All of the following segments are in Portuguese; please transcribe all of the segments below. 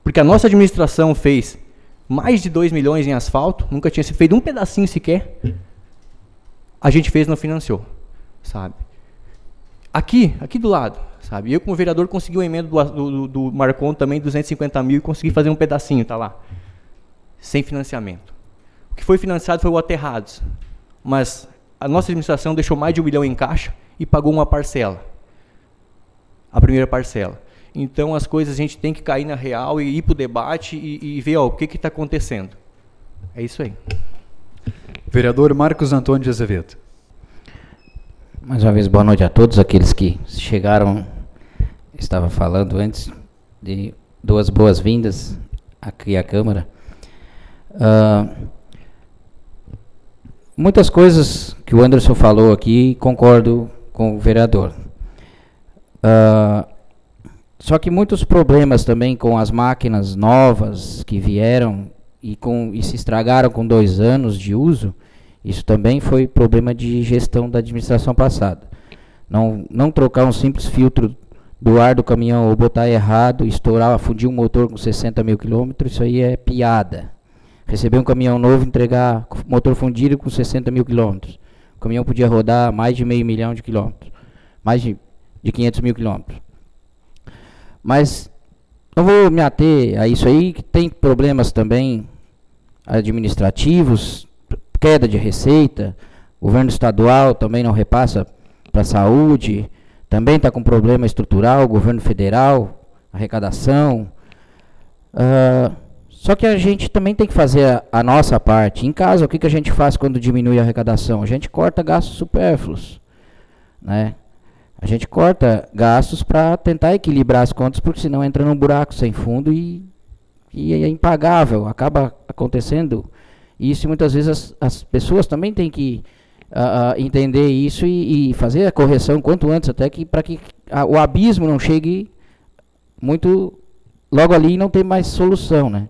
porque a nossa administração fez mais de 2 milhões em asfalto, nunca tinha sido feito um pedacinho sequer, a gente fez e não financiou, sabe? Aqui do lado, sabe? Eu como vereador consegui uma emenda do Marcon também, 250 mil, e consegui fazer um pedacinho, tá lá, sem financiamento. O que foi financiado foi o aterrados, mas a nossa administração deixou mais de 1 milhão em caixa e pagou uma parcela, a primeira parcela. Então as coisas a gente tem que cair na real e ir para o debate e ver o que está acontecendo. É isso aí. Vereador Marcos Antônio de Azevedo. Mais uma vez, boa noite a todos aqueles que chegaram. Estava falando antes de 2 boas-vindas aqui à Câmara. Muitas coisas que o Anderson falou aqui, concordo com o vereador. Só que muitos problemas também com as máquinas novas que vieram e se estragaram com 2 anos de uso, isso também foi problema de gestão da administração passada. Não trocar um simples filtro do ar do caminhão ou botar errado, estourar, fundir um motor com 60 mil quilômetros, isso aí é piada. Receber um caminhão novo, entregar motor fundido com 60 mil quilômetros. O caminhão podia rodar mais de 500 mil de quilômetros, mais de 500 mil quilômetros. Mas não vou me ater a isso aí, que tem problemas também administrativos, queda de receita, o governo estadual também não repassa para a saúde, também está com problema estrutural, o governo federal, arrecadação. Só que a gente também tem que fazer a nossa parte. Em casa, o que a gente faz quando diminui a arrecadação? A gente corta gastos supérfluos, né? A gente corta gastos para tentar equilibrar as contas, porque senão entra num buraco sem fundo e é impagável. Acaba acontecendo isso e muitas vezes as pessoas também têm que entender isso e fazer a correção quanto antes, até que para que o abismo não chegue muito logo ali e não tem mais solução, né?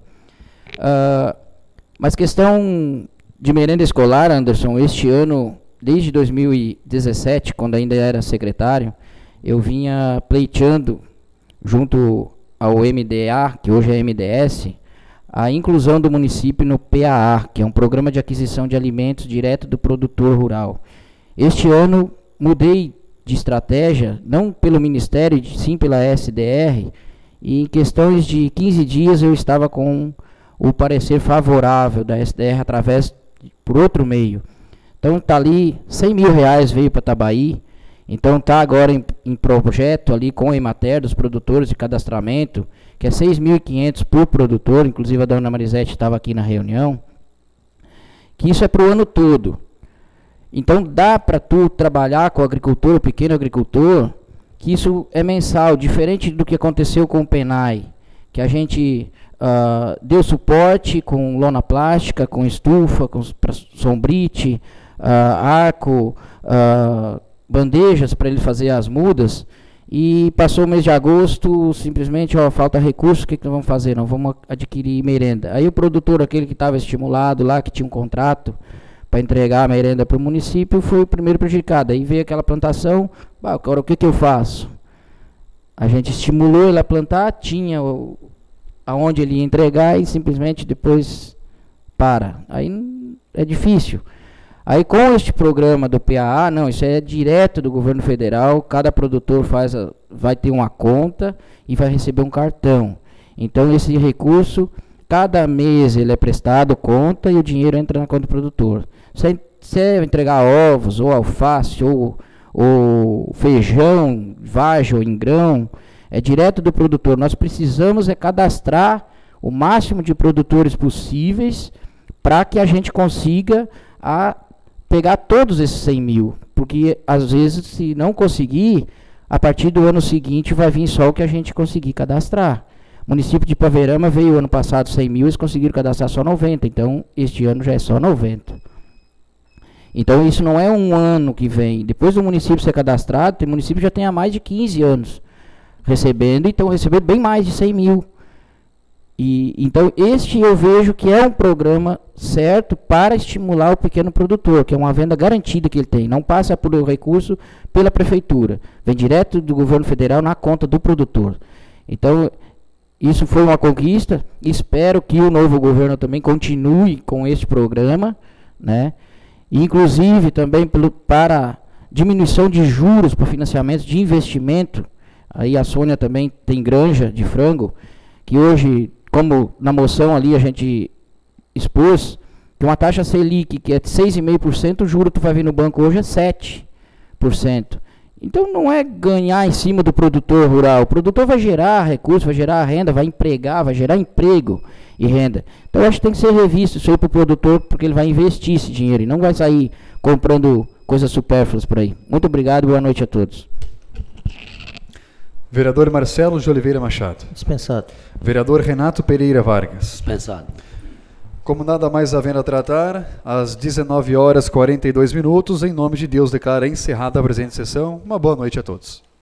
Mas questão de merenda escolar, Anderson, este ano, desde 2017, quando ainda era secretário, eu vinha pleiteando, junto ao MDA, que hoje é MDS, a inclusão do município no PAA, que é um programa de aquisição de alimentos direto do produtor rural. Este ano, mudei de estratégia, não pelo Ministério, sim pela SDR, e em questões de 15 dias eu estava com o parecer favorável da SDR por outro meio. Então está ali, 100 mil reais veio para Tabaí, então está agora em projeto ali com a Emater, dos produtores de cadastramento, que é 6.500 por produtor, inclusive a dona Marisete estava aqui na reunião, que isso é para o ano todo. Então dá para tu trabalhar com o agricultor, o pequeno agricultor, que isso é mensal, diferente do que aconteceu com o Penai, que a gente deu suporte com lona plástica, com estufa, com sombrite, arco, bandejas para ele fazer as mudas, e passou o mês de agosto, simplesmente, falta recurso, o que nós vamos fazer? Nós vamos adquirir merenda. Aí o produtor, aquele que estava estimulado lá, que tinha um contrato para entregar a merenda para o município, foi o primeiro prejudicado. Aí veio aquela plantação, agora o que eu faço? A gente estimulou ele a plantar, tinha aonde ele ia entregar e simplesmente depois para. Aí é difícil. Aí com este programa do PAA, não, isso é direto do governo federal, cada produtor vai ter uma conta e vai receber um cartão. Então esse recurso, cada mês ele é prestado conta e o dinheiro entra na conta do produtor. Se é entregar ovos, ou alface, ou feijão, vagem ou em grão, é direto do produtor. Nós precisamos cadastrar o máximo de produtores possíveis para que a gente consiga pegar todos esses 100 mil. Porque, às vezes, se não conseguir, a partir do ano seguinte vai vir só o que a gente conseguir cadastrar. O município de Paverama veio ano passado 100 mil, eles conseguiram cadastrar só 90. Então, este ano já é só 90. Então, isso não é um ano que vem. Depois do município ser cadastrado, tem município que já tem há mais de 15 anos recebendo, então recebendo bem mais de 100 mil. Então, este eu vejo que é um programa certo para estimular o pequeno produtor, que é uma venda garantida que ele tem. Não passa por recurso pela prefeitura. Vem direto do governo federal na conta do produtor. Então, isso foi uma conquista. Espero que o novo governo também continue com este programa, né? Inclusive também para diminuição de juros para financiamento de investimento. Aí a Sônia também tem granja de frango, que hoje, como na moção ali a gente expôs, que uma taxa Selic que é de 6,5%, o juro que tu vai ver no banco hoje é 7%. Então não é ganhar em cima do produtor rural. O produtor vai gerar recursos, vai gerar renda, vai empregar, vai gerar emprego e renda. Então eu acho que tem que ser revisto isso aí para o produtor, porque ele vai investir esse dinheiro e não vai sair comprando coisas supérfluas por aí. Muito obrigado e boa noite a todos. Vereador Marcelo de Oliveira Machado. Dispensado. Vereador Renato Pereira Vargas. Dispensado. Como nada mais havendo a tratar, às 19h42, em nome de Deus, declara encerrada a presente sessão. Uma boa noite a todos.